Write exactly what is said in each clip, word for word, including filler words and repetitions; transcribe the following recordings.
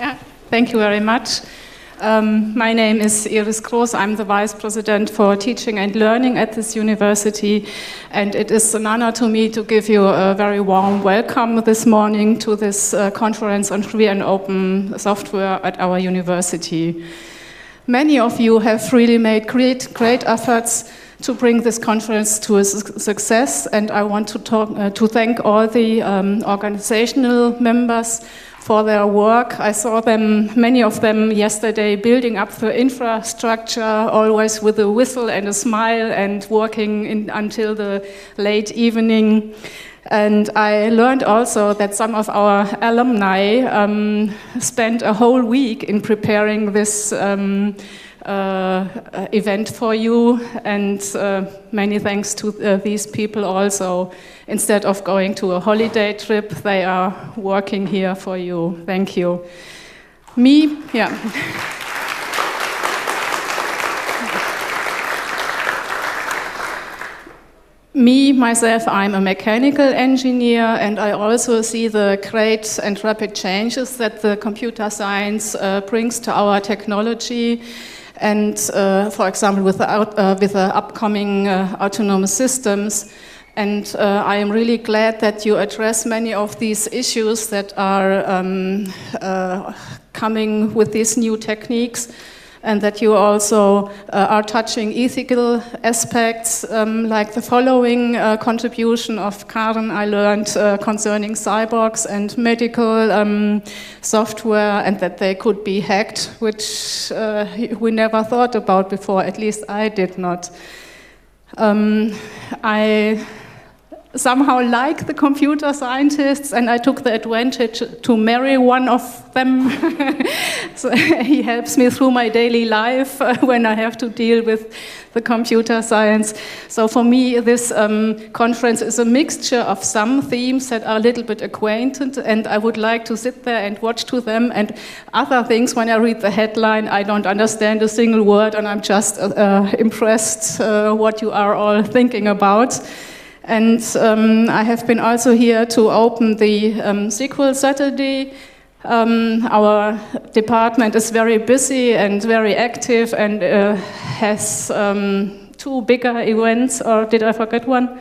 Yeah, thank you very much. Um, my name is Iris Groß. I'm the Vice President for Teaching and Learning at this university, and it is an honor to me to give you a very warm welcome this morning to this uh, conference on free and open software at our university. Many of you have really made great, great efforts to bring this conference to a su- success, and I want to, talk, uh, to thank all the um, organizational members for their work. I saw them, many of them yesterday, building up the infrastructure, always with a whistle and a smile and working in, until the late evening. And I learned also that some of our alumni um, spent a whole week in preparing this um, uh, event for you, and uh, many thanks to uh, these people also. Instead of going to a holiday trip, they are working here for you. Thank you. Me, yeah. Me, myself, I'm a mechanical engineer, and I also see the great and rapid changes that the computer science uh, brings to our technology. And uh, for example, with the, out, uh, with the upcoming uh, autonomous systems. And uh, I am really glad that you address many of these issues that are um, uh, coming with these new techniques, and that you also uh, are touching ethical aspects, um, like the following uh, contribution of Karen I learned uh, concerning cyborgs and medical um, software, and that they could be hacked, which uh, we never thought about before, at least I did not. Um, I somehow like the computer scientists, and I took the advantage to marry one of them. So he helps me through my daily life uh, when I have to deal with the computer science. So for me, this um, conference is a mixture of some themes that are a little bit acquainted, and I would like to sit there and watch to them, and other things, when I read the headline, I don't understand a single word, and I'm just uh, impressed uh, what you are all thinking about. And um, I have been also here to open the um, S Q L Saturday. Um, our department is very busy and very active, and uh, has um, two bigger events, or did I forget one?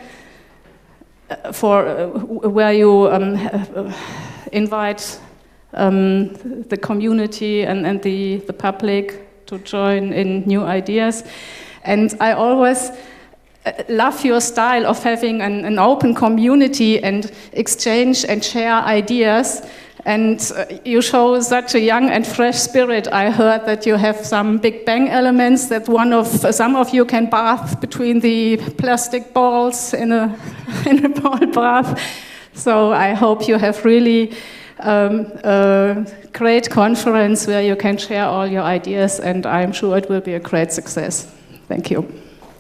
Uh, for uh, where you um, uh, invite um, the community and, and the, the public to join in new ideas. And I always love your style of having an, an open community and exchange and share ideas. And uh, you show such a young and fresh spirit. I heard that you have some Big Bang elements, that one of uh, some of you can bath between the plastic balls in a in a ball bath. So I hope you have really um, a great conference where you can share all your ideas, and I'm sure it will be a great success. Thank you.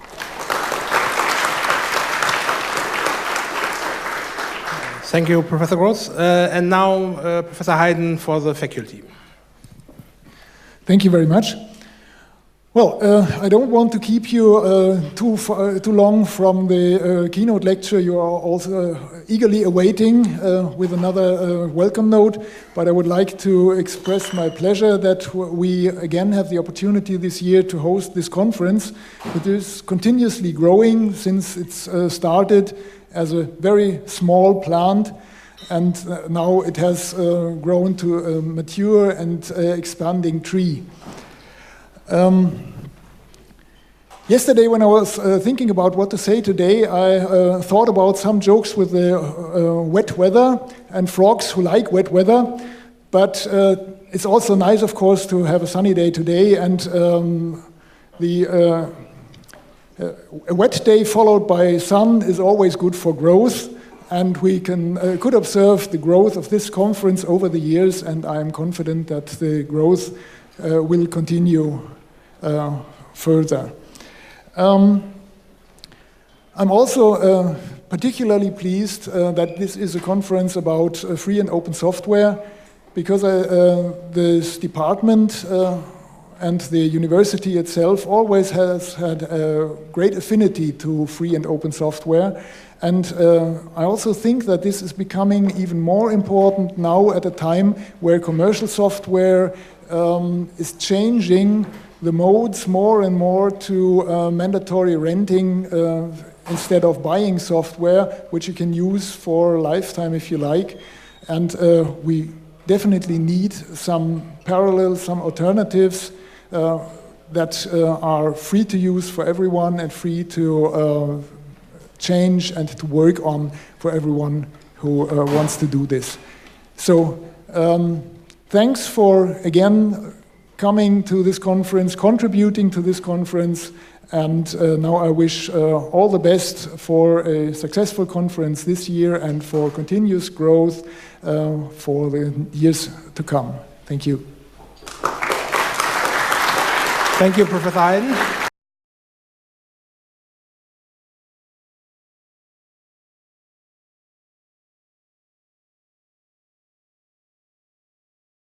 Thank you, Professor Groß. Uh, and now, uh, Professor Heiden for the faculty. Thank you very much. Well, uh, I don't want to keep you uh, too far, too long from the uh, keynote lecture you are also uh, eagerly awaiting uh, with another uh, welcome note, but I would like to express my pleasure that we again have the opportunity this year to host this conference. It is continuously growing since it's uh, started as a very small plant, and uh, now it has uh, grown to a mature and uh, expanding tree. Um, yesterday, when I was uh, thinking about what to say today, I uh, thought about some jokes with the uh, wet weather and frogs who like wet weather, but uh, it's also nice, of course, to have a sunny day today, and um, the uh, Uh, a wet day followed by sun is always good for growth, and we can uh, could observe the growth of this conference over the years, and I am confident that the growth uh, will continue uh, further. Um, I'm also uh, particularly pleased uh, that this is a conference about uh, free and open software, because uh, uh, this department uh, and the university itself always has had a great affinity to free and open software, And uh, I also think that this is becoming even more important now at a time where commercial software um, is changing the modes more and more to uh, mandatory renting uh, instead of buying software, which you can use for a lifetime if you like. And uh, we definitely need some parallel, some alternatives uh, that uh, are free to use for everyone and free to uh, change and to work on for everyone who uh, wants to do this. So um, thanks for, again, coming to this conference, contributing to this conference, and uh, now I wish uh, all the best for a successful conference this year and for continuous growth uh, for the years to come. Thank you. Thank you, Professor Heiden.